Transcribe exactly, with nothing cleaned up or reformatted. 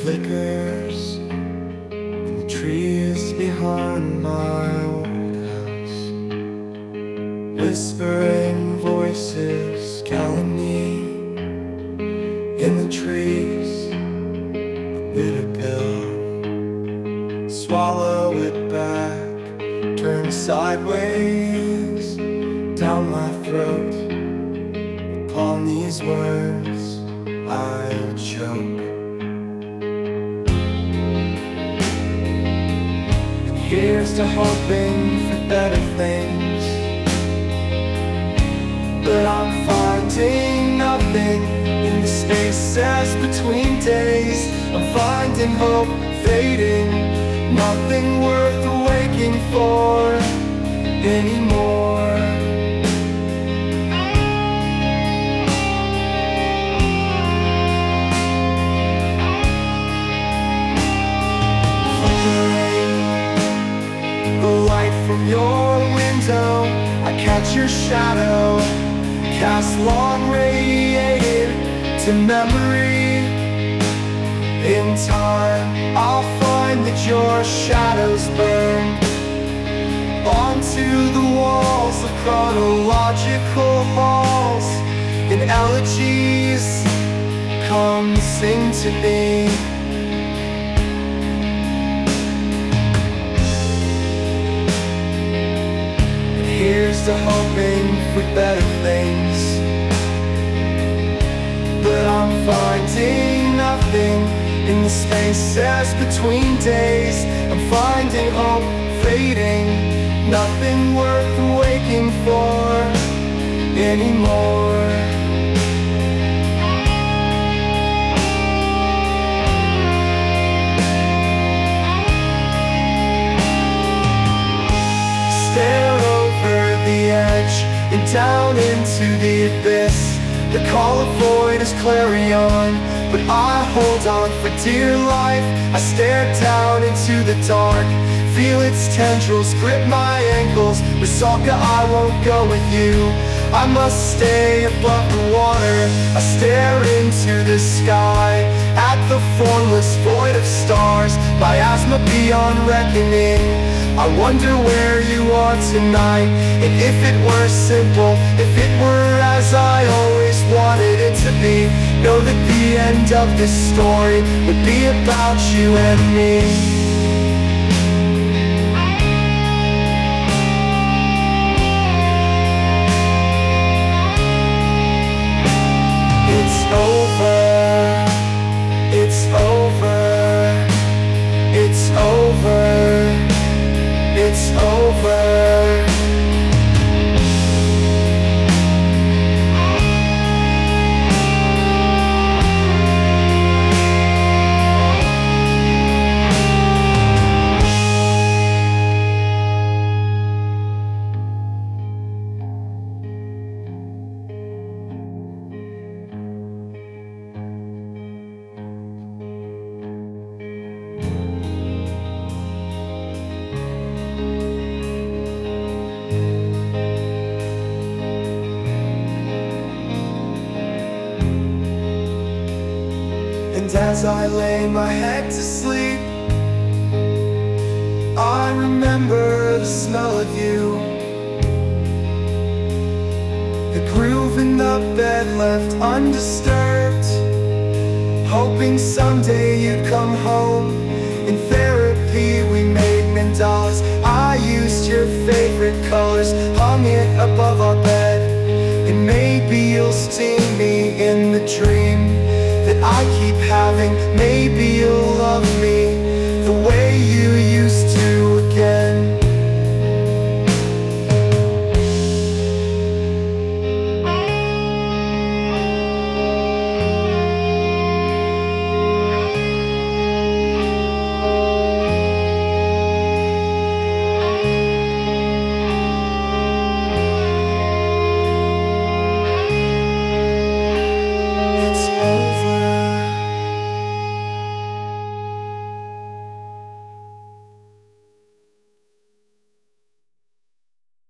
flickers from the trees behind my old house, whispering voices calumny in the trees. Bitter pill, swallow it back, turn sideways down my throat. Upon these words I'll choke. And here's to hoping for better things, but I'm finding nothing in the spaces between days. I'm finding hope fading, nothing worth waking for anymore. From your window, I catch your shadow, cast long radiated to memory. In time, I'll find that your shadows burn onto the walls of chronological halls. In elegies, come sing to me. Here's to hoping for better things, but I'm finding nothing in the spaces between days. I'm finding hope fading, nothing worth waking for anymore. Stare the edge and down into the abyss. The call of void is clarion, but I hold on for dear life. I stare down into the dark, feel its tendrils grip my ankles. Rusalka, I won't go with you, I must stay above the water. I stare into the sky, at the formless void of stars, miasma beyond reckoning. I wonder where you are tonight, and if it were simple, if it were as I always wanted it to be. Know that the end of this story would be about you and me. It's over, it's over, it's over, it's over. And as I lay my head to sleep, I remember the smell of you, the groove in the bed left undisturbed, hoping someday you'd come home. In therapy we made mandalas, I used your favorite colors, hung it above our bed. And maybe you'll see me in the dream that I keep having. Maybe you'll love me